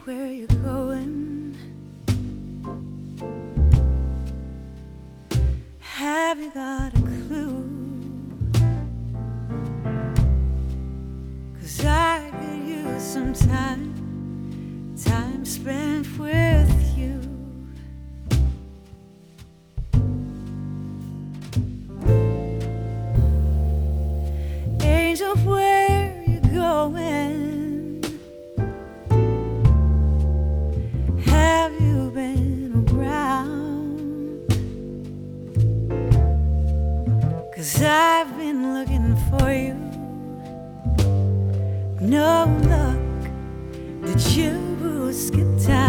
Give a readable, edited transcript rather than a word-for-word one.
where you're going? Have you got a clue? 'Cause I could use some time spent with you. Angel, where you going? Have you been around? 'Cause I've been looking for you. No luck, did you skip town?